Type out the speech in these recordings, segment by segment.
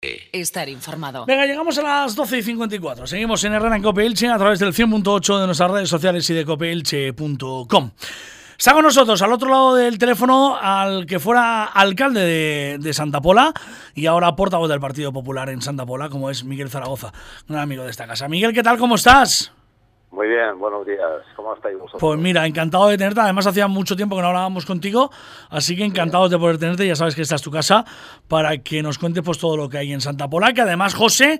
Estar informado. Venga, llegamos a las 12:54. Seguimos en Herrera en Cope Elche a través del 100.8 de nuestras redes sociales y de copeelche.com. Está con nosotros al otro lado del teléfono al que fuera alcalde de Santa Pola y ahora portavoz del Partido Popular en Santa Pola, como es Miguel Zaragoza, un amigo de esta casa. Miguel, ¿qué tal? ¿Cómo estás? Muy bien, buenos días. ¿Cómo estáis vosotros? Pues mira, encantado de tenerte. Además, hacía mucho tiempo que no hablábamos contigo, así que encantados de poder tenerte. Ya sabes que esta es tu casa para que nos cuentes pues todo lo que hay en Santa Pola. Que además, José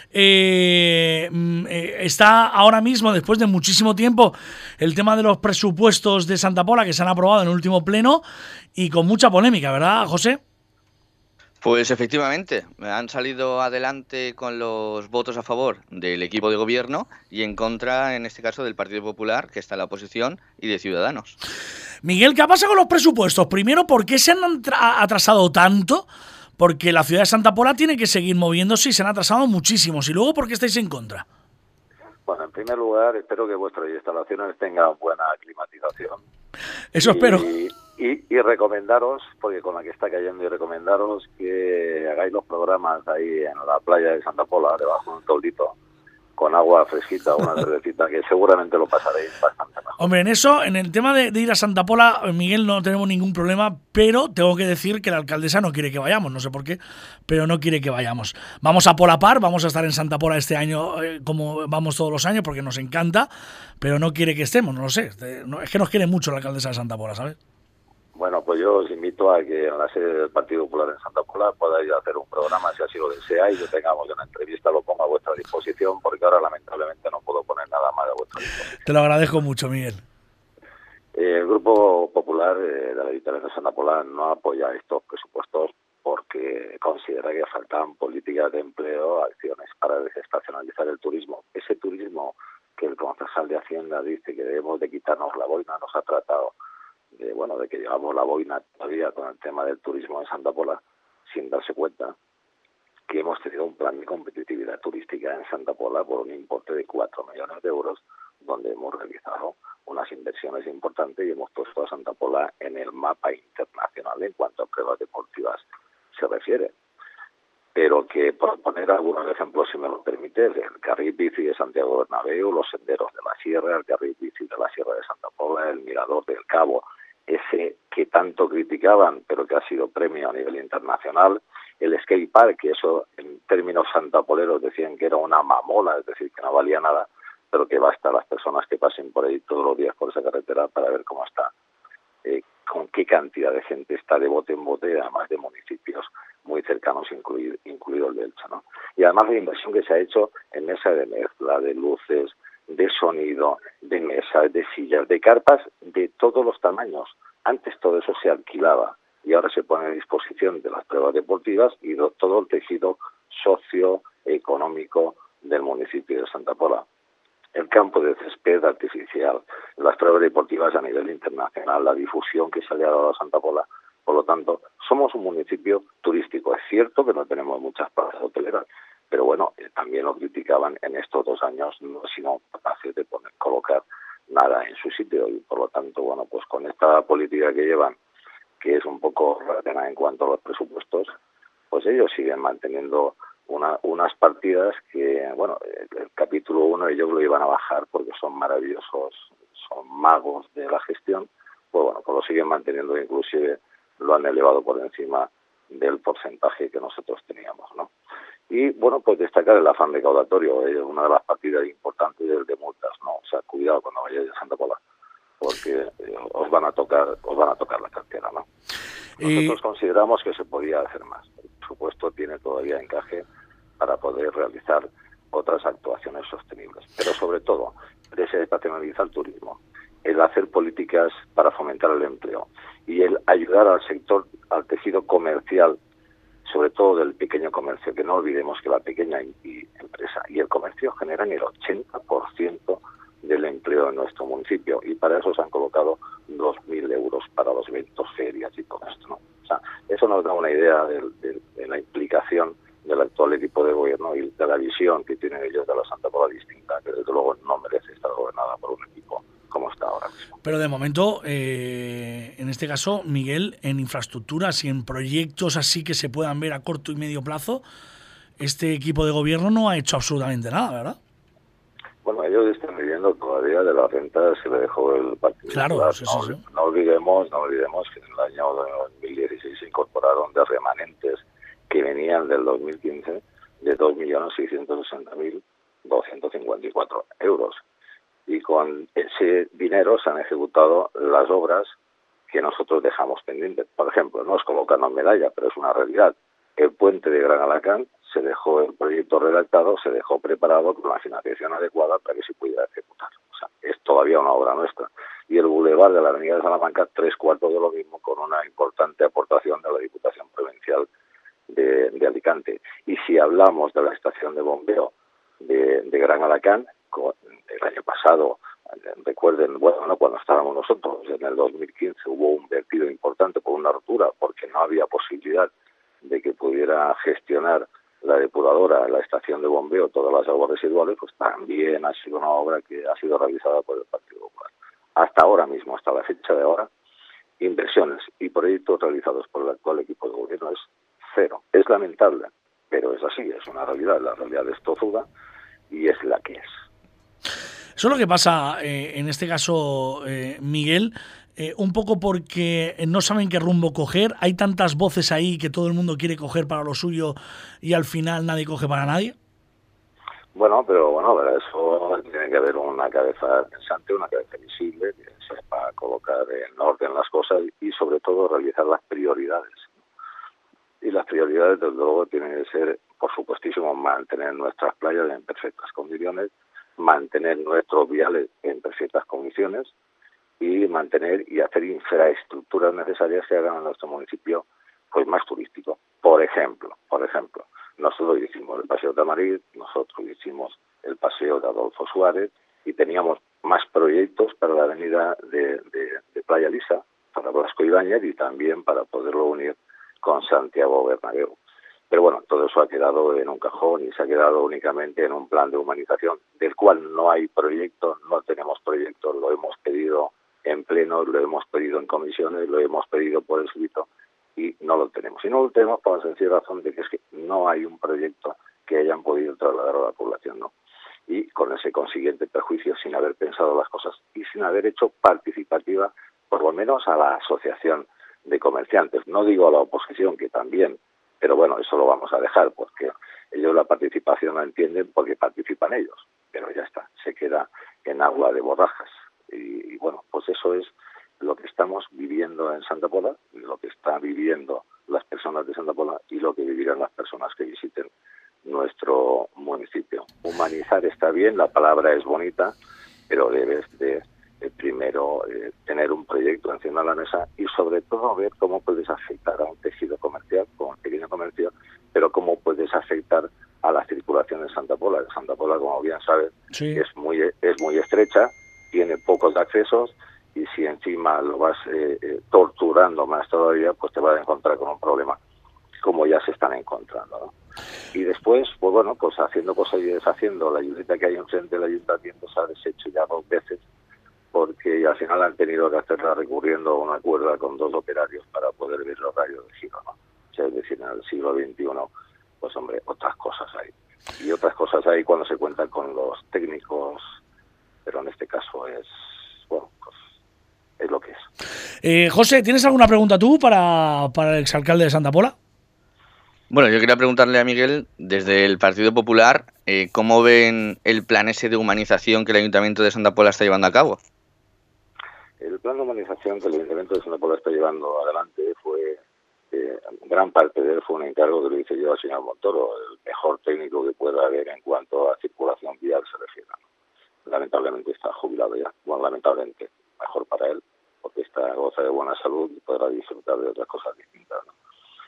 está ahora mismo, después de muchísimo tiempo, el tema de los presupuestos de Santa Pola que se han aprobado en el último pleno y con mucha polémica, ¿verdad, José? Pues efectivamente, han salido adelante con los votos a favor del equipo de gobierno y en contra, en este caso, del Partido Popular, que está en la oposición, y de Ciudadanos. Miguel, ¿qué ha pasado con los presupuestos? Primero, ¿por qué se han atrasado tanto? Porque la ciudad de Santa Pola tiene que seguir moviéndose y se han atrasado muchísimos. Y luego, ¿por qué estáis en contra? Bueno, en primer lugar, espero que vuestras instalaciones tengan buena climatización. Eso espero. Y recomendaros, porque con la que está cayendo, y recomendaros que hagáis los programas ahí en la playa de Santa Pola, debajo de un toldito, con agua fresquita, una cervecita, que seguramente lo pasaréis bastante mejor. Hombre, en eso, en el tema de ir a Santa Pola, Miguel, no tenemos ningún problema, pero tengo que decir que la alcaldesa no quiere que vayamos, no sé por qué, pero no quiere que vayamos. Vamos a Pola Par, vamos a estar en Santa Pola este año, como vamos todos los años, porque nos encanta, pero no quiere que estemos, no lo sé. Es que nos quiere mucho la alcaldesa de Santa Pola, ¿sabes? Bueno, pues yo os invito a que en la sede del Partido Popular en Santa Pola podáis hacer un programa, si así lo deseáis, que tengamos una entrevista, lo pongo a vuestra disposición, porque ahora lamentablemente no puedo poner nada más a vuestra disposición. Te lo agradezco mucho, Miguel. El Grupo Popular de la Diputación de Santa Pola no apoya estos presupuestos porque considera que faltan políticas de empleo, acciones para desestacionalizar el turismo. Ese turismo que el concejal de Hacienda dice que debemos de quitarnos la boina, nos ha tratado de que llevamos la boina todavía con el tema del turismo en Santa Pola, sin darse cuenta que hemos tenido un plan de competitividad turística en Santa Pola por un importe de 4 millones de euros, donde hemos realizado unas inversiones importantes y hemos puesto a Santa Pola en el mapa internacional en cuanto a pruebas deportivas se refiere. Pero que, por poner algunos ejemplos, si me lo permite, el carril bici de Santiago Bernabéu, los senderos de la Sierra, el carril bici de la Sierra de Santa Pola, el mirador del Cabo, ese que tanto criticaban, pero que ha sido premio a nivel internacional, el skate park, que eso en términos santapoleros decían que era una mamola, es decir, que no valía nada, pero que basta a las personas que pasen por ahí todos los días por esa carretera para ver cómo está, con qué cantidad de gente está de bote en bote, además de municipios muy cercanos, incluido el de Elche, ¿no? Y además la inversión que se ha hecho en mesa de mezcla, de luces, de sonido, de mesas, de sillas, de carpas, de todos los tamaños. Antes todo eso se alquilaba y ahora se pone a disposición de las pruebas deportivas y todo el tejido socioeconómico del municipio de Santa Pola. El campo de césped artificial, las pruebas deportivas a nivel internacional, la difusión que se le ha dado a Santa Pola. Por lo tanto, somos un municipio turístico. Es cierto que no tenemos muchas plazas hoteleras, pero bueno, también lo criticaban en estos 2 años, no han sido capaces de colocar nada en su sitio. Y por lo tanto, bueno, pues con esta política que llevan, que es un poco ratena en cuanto a los presupuestos, pues ellos siguen manteniendo unas partidas que, bueno, el capítulo 1 ellos lo iban a bajar porque son maravillosos, son magos de la gestión, pues bueno, pues lo siguen manteniendo, inclusive lo han elevado por encima del porcentaje que nosotros teníamos, ¿no? Y, bueno, pues destacar el afán recaudatorio, una de las partidas importantes es el de multas, ¿no? O sea, cuidado cuando vayáis a Santa Pola, porque os van a tocar la cartera, ¿no? Nosotros consideramos que se podía hacer más. El presupuesto tiene todavía encaje para poder realizar otras actuaciones sostenibles. Pero sobre todo, desestacionalizar el turismo, el hacer políticas para fomentar el empleo y el ayudar al sector, al tejido comercial, sobre todo del pequeño comercio, que no olvidemos que la pequeña empresa y el comercio generan el 80% del empleo en nuestro municipio, y para eso se han colocado 2.000 euros para los eventos, ferias y todo esto, ¿no? O sea, eso nos da una idea de la implicación del actual equipo de gobierno y de la visión que tienen ellos de la Santa Pola distinta, que desde luego no merece estar gobernada por un equipo como está ahora mismo. Pero de momento, en este caso, Miguel, en infraestructuras y en proyectos así que se puedan ver a corto y medio plazo, este equipo de gobierno no ha hecho absolutamente nada, ¿verdad? Bueno, ellos están viviendo todavía de las rentas que le dejó el Partido Claro, Popular. sí. No olvidemos que en el año 2016 se incorporaron de remanentes que venían del 2015 de 2.660.254 euros. Y con ese dinero se han ejecutado las obras que nosotros dejamos pendientes. Por ejemplo, no es colocarnos medalla, pero es una realidad. El puente de Gran Alacant se dejó el proyecto redactado, se dejó preparado con la financiación adecuada para que se pudiera ejecutar. O sea, es todavía una obra nuestra. Y el bulevar de la avenida de Salamanca, 3/4 de lo mismo, con una importante aportación de la Diputación Provincial de Alicante. Y si hablamos de la estación de bombeo de Gran Alacant, el año pasado, recuerden, bueno, cuando estábamos nosotros, en el 2015 hubo un vertido importante por una rotura, porque no había posibilidad de que pudiera gestionar la depuradora, la estación de bombeo, todas las aguas residuales, pues también ha sido una obra que ha sido realizada por el Partido Popular. Hasta ahora mismo, hasta la fecha de ahora, inversiones y proyectos realizados por el actual equipo de gobierno es cero. Es lamentable, pero es así, es una realidad. La realidad es tozuda y es la que es. Eso es lo que pasa en este caso, Miguel, un poco porque no saben qué rumbo coger. Hay tantas voces ahí que todo el mundo quiere coger para lo suyo y al final nadie coge para nadie. Bueno, pero para eso tiene que haber una cabeza pensante, una cabeza visible, que sepa colocar en orden las cosas y sobre todo realizar las prioridades. Y las prioridades, desde luego, tienen que ser, por supuestísimo, mantener nuestras playas en perfectas condiciones, mantener nuestros viales en perfectas condiciones y mantener y hacer infraestructuras necesarias que hagan a nuestro municipio pues más turístico. Por ejemplo, nosotros hicimos el Paseo de Madrid, nosotros hicimos el Paseo de Adolfo Suárez y teníamos más proyectos para la avenida de Playa Lisa, para Blasco Ibáñez y también para poderlo unir con Santiago Bernabéu. Pero bueno, todo eso ha quedado en un cajón y se ha quedado únicamente en un plan de humanización, del cual no hay proyecto, no tenemos proyecto, lo hemos pedido en pleno, lo hemos pedido en comisiones, lo hemos pedido por escrito y no lo tenemos. Y no lo tenemos por la sencilla razón de que es que no hay un proyecto que hayan podido trasladar a la población, ¿no? Y con ese consiguiente perjuicio sin haber pensado las cosas y sin haber hecho participativa, por lo menos a la asociación de comerciantes. No digo a la oposición, que también, pero bueno, eso lo vamos a dejar porque ellos la participación la entienden porque participan ellos, pero ya está, se queda en agua de borrajas. Y bueno, pues eso es lo que estamos viviendo en Santa Pola, lo que están viviendo las personas de Santa Pola y lo que vivirán las personas que visiten nuestro municipio. Humanizar está bien, la palabra es bonita, pero debes de primero tener un proyecto encima de la mesa y sobre todo ver cómo puedes afectar a un tejido comercial, como un pequeño comercio, pero cómo puedes afectar a la circulación de Santa Pola. Santa Pola, como bien sabes, sí, es muy estrecha, tiene pocos accesos y si encima lo vas torturando más todavía, pues te vas a encontrar con un problema como ya se están encontrando, ¿no? Y después, pues bueno, pues haciendo cosas y deshaciendo, la ayudita que hay enfrente del ayuntamiento se ha deshecho ya 2 veces porque al final han tenido que hacerla recurriendo a una cuerda con 2 operarios para poder ver los rayos de giro, ¿no? O sea, es decir, en el siglo XXI, pues hombre, otras cosas hay. Y otras cosas hay cuando se cuentan con los técnicos, pero en este caso es, bueno, pues es lo que es. José, ¿tienes alguna pregunta tú para el exalcalde de Santa Pola? Bueno, yo quería preguntarle a Miguel, desde el Partido Popular, ¿cómo ven el plan ese de humanización que el Ayuntamiento de Santa Pola está llevando a cabo? El plan de humanización que el Ayuntamiento de Santa Pola está llevando adelante fue, gran parte de él fue un encargo que le hice yo al señor Montoro, el mejor técnico que pueda haber en cuanto a circulación vial se refiere. Lamentablemente está jubilado ya, bueno, lamentablemente, mejor para él, porque goza de buena salud y podrá disfrutar de otras cosas distintas, ¿no?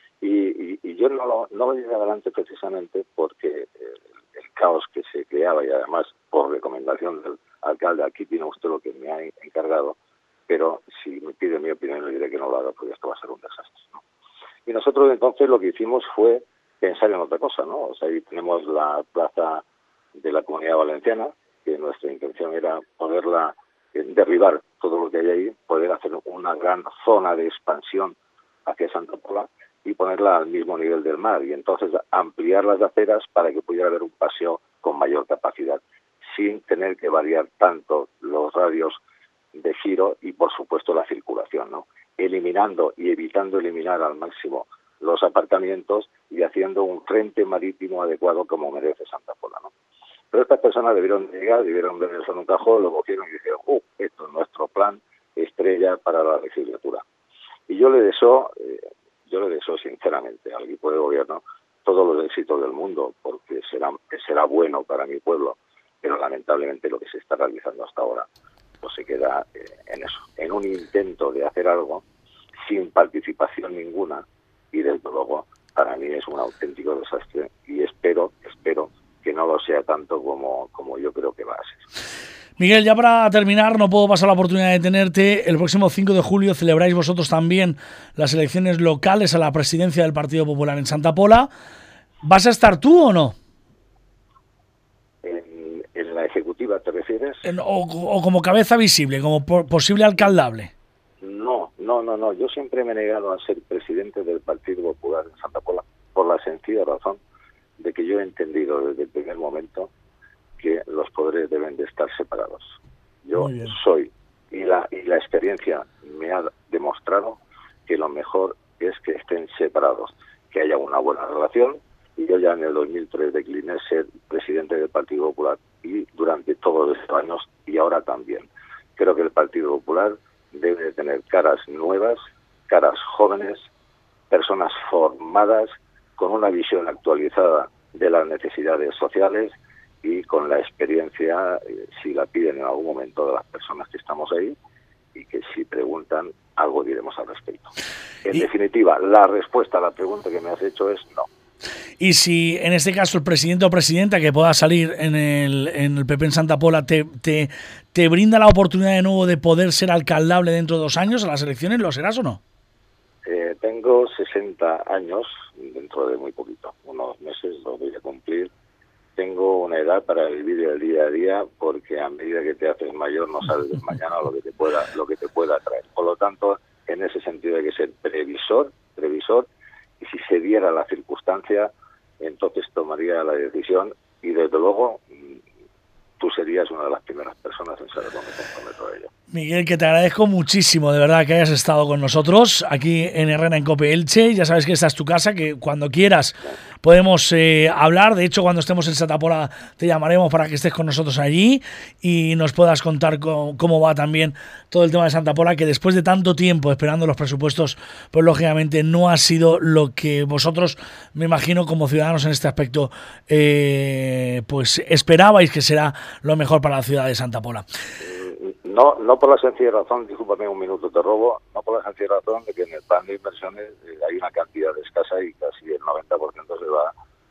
Y yo no lo llevé adelante precisamente porque el caos que se creaba y además por recomendación del alcalde, aquí tiene usted lo que me ha encargado, pero si me pide mi opinión le diré que no lo haga porque esto va a ser un desastre, ¿no? Y nosotros entonces lo que hicimos fue pensar en otra cosa, ¿no? O sea, ahí tenemos la plaza de la Comunidad Valenciana, que nuestra intención era poderla derribar todo lo que hay ahí, poder hacer una gran zona de expansión hacia Santa Pola y ponerla al mismo nivel del mar, y entonces ampliar las aceras para que pudiera haber un paseo con mayor capacidad, sin tener que variar tanto los radios de giro y, por supuesto, la circulación, ¿no? Eliminando y evitando eliminar al máximo los aparcamientos y haciendo un frente marítimo adecuado como merece Santa Pola, ¿no? Pero estas personas debieron llegar, debieron ver eso en un cajón, lo cogieron y dijeron, esto es nuestro plan estrella para la legislatura. Y yo le deseo sinceramente al equipo de gobierno todos los éxitos del mundo, porque será bueno para mi pueblo, pero lamentablemente lo que se está realizando hasta ahora pues se queda en eso, en un intento de hacer algo sin participación ninguna, y desde luego para mí es un auténtico desastre, y espero que no lo sea tanto como yo creo que va a ser. Miguel, ya para terminar, no puedo pasar la oportunidad de tenerte. El próximo 5 de julio celebráis vosotros también las elecciones locales a la presidencia del Partido Popular en Santa Pola. ¿Vas a estar tú o no? ¿En la ejecutiva te refieres? O como cabeza visible, como posible alcaldable. No. Yo siempre me he negado a ser presidente del Partido Popular en Santa Pola por la sencilla razón de que yo he entendido desde el primer momento que los poderes deben de estar separados. Yo soy, y la experiencia me ha demostrado que lo mejor es que estén separados, que haya una buena relación, y yo ya en el 2003 decliné ser presidente del Partido Popular, y durante todos estos años, y ahora también. Creo que el Partido Popular debe de tener caras nuevas, caras jóvenes, personas formadas, con una visión actualizada de las necesidades sociales y con la experiencia, si la piden en algún momento, de las personas que estamos ahí, y que si preguntan, algo diremos al respecto. En definitiva, la respuesta a la pregunta que me has hecho es no. Y si en este caso el presidente o presidenta que pueda salir en el PP en Santa Pola te brinda la oportunidad de nuevo de poder ser alcaldable dentro de 2 años a las elecciones, ¿lo serás o no? Tengo 60 años, dentro de muy poquito, unos meses lo voy a cumplir. Tengo una edad para vivir el día a día, porque a medida que te haces mayor no sabes del mañana lo que te pueda traer. Por lo tanto, en ese sentido hay que ser previsor, y si se diera la circunstancia, entonces tomaría la decisión, y desde luego tú serías una de las primeras personas en saber dónde comprometo a ello. Miguel, que te agradezco muchísimo, de verdad, que hayas estado con nosotros aquí en Herrera en Cope Elche. Ya sabes que esta es tu casa, que cuando quieras podemos hablar. De hecho, cuando estemos en Santa Pola te llamaremos para que estés con nosotros allí y nos puedas contar cómo va también todo el tema de Santa Pola, que después de tanto tiempo esperando los presupuestos, pues lógicamente no ha sido lo que vosotros, me imagino, como ciudadanos en este aspecto, pues esperabais que será lo mejor para la ciudad de Santa Pola. No por la sencilla razón, discúlpame un minuto, te robo, no por la sencilla razón de que en el plan de inversiones hay una cantidad escasa y casi el 90% se va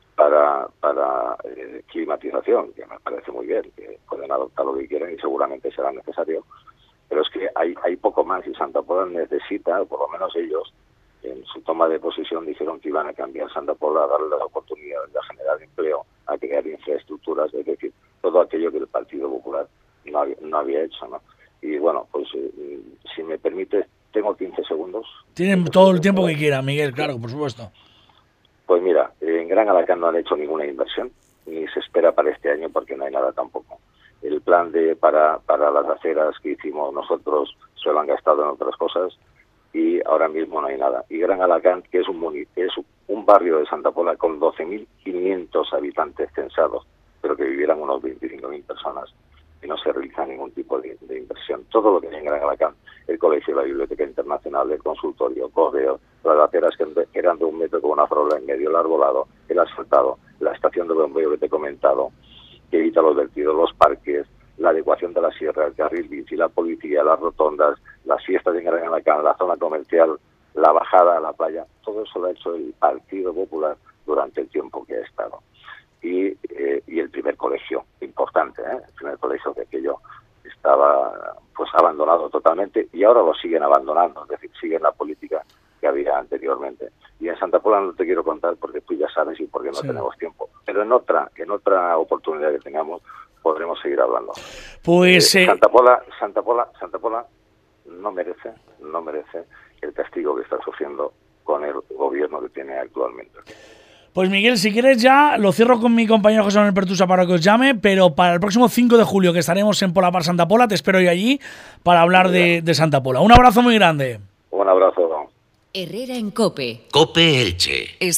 para climatización, que me parece muy bien, que pueden adoptar lo que quieran y seguramente será necesario, pero es que hay poco más, y Santa Pola necesita, por lo menos ellos, en su toma de posesión dijeron que iban a cambiar Santa Pola, a darle la oportunidad de generar empleo, a crear infraestructuras, es decir, todo aquello que el Partido Popular no había hecho, ¿no? Y bueno, pues si me permite, tengo 15 segundos. Tienen todo el tiempo que quieran, Miguel, claro, por supuesto. Pues mira, en Gran Alacant no han hecho ninguna inversión, ni se espera para este año porque no hay nada tampoco. El plan para las aceras que hicimos nosotros se lo han gastado en otras cosas y ahora mismo no hay nada. Y Gran Alacant, que es un barrio de Santa Pola con 12.500 habitantes censados, pero que vivieran unos 25.000 personas, y no se realiza ningún tipo de inversión. Todo lo que hay en Gran Alacant, el colegio, la biblioteca internacional, el consultorio, correo, las aceras que eran de 1 metro con una farola en medio, el arbolado, el asfaltado, la estación de bombeo que te he comentado, que evita los vertidos, los parques, la adecuación de la sierra, el carril bici, la policía, las rotondas, las fiestas en Gran Alacant, la zona comercial, la bajada a la playa, todo eso lo ha hecho el Partido Popular durante el tiempo que ha estado. Y el primer colegio, importante, el primer colegio que aquello estaba pues abandonado totalmente, y ahora lo siguen abandonando, es decir, siguen la política que había anteriormente. Y en Santa Pola no te quiero contar porque tú ya sabes y porque no tenemos tiempo, pero en otra oportunidad que tengamos podremos seguir hablando. Pues Santa Pola no merece el castigo que está sufriendo con el gobierno que tiene actualmente. Pues Miguel, si quieres ya lo cierro con mi compañero José Manuel Pertusa para que os llame, pero para el próximo 5 de julio que estaremos en Pola Par Santa Pola, te espero yo allí para hablar de Santa Pola. Un abrazo muy grande. Un abrazo. Herrera en COPE. COPE Elche.